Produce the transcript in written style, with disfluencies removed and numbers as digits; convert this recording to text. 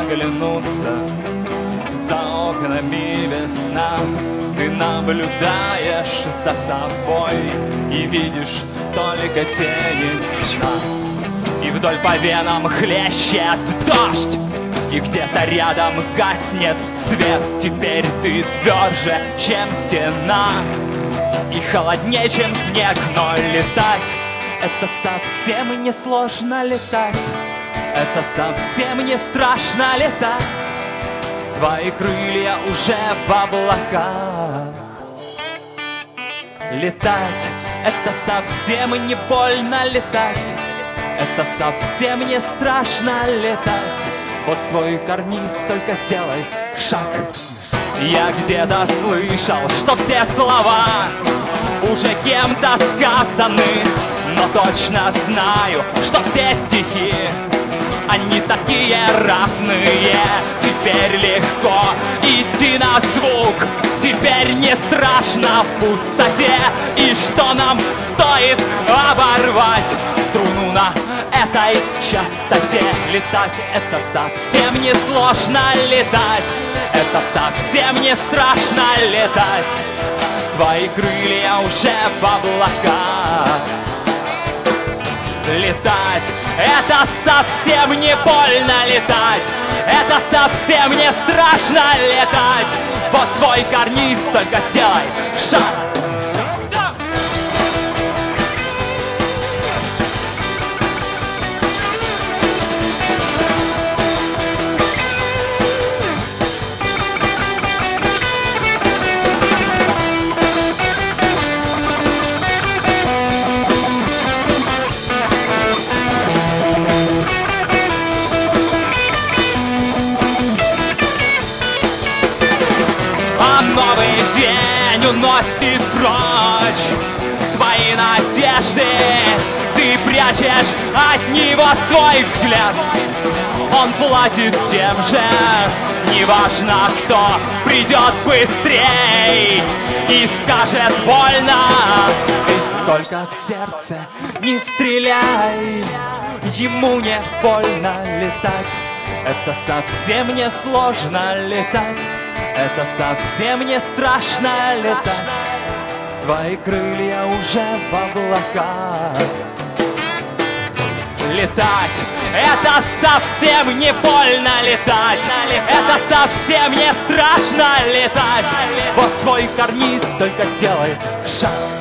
оглянуться. За окнами весна, ты наблюдаешь за собой и видишь только тени сна. И вдоль по венам хлещет дождь, и где-то рядом гаснет свет. Теперь ты тверже, чем стена, и холоднее, чем снег. Но летать — это совсем не сложно летать, это совсем не страшно летать. Твои крылья уже в облаках. Летать — это совсем не больно летать, это совсем не страшно летать. Вот твой карниз, только сделай шаг. Я где-то слышал, что все слова уже кем-то сказаны, но точно знаю, что все стихи, они такие разные. Теперь легко идти на звук, теперь не страшно в пустоте. И что нам стоит оборвать струну на этой частоте? Летать — это совсем не сложно летать, это совсем не страшно летать. Твои крылья уже в облаках. Летать — это совсем не больно летать, это совсем не страшно летать. Вот твой карниз, только сделай шаг. Новый день уносит прочь твои надежды, ты прячешь от него свой взгляд. Он платит тем же, неважно кто придет быстрей и скажет больно. Ведь сколько в сердце не стреляй, ему не больно летать. Это совсем не сложно летать, это совсем не страшно летать. Твои крылья уже в облаках. Летать — это совсем не больно летать, это совсем не страшно летать. Вот твой карниз, только сделай шаг.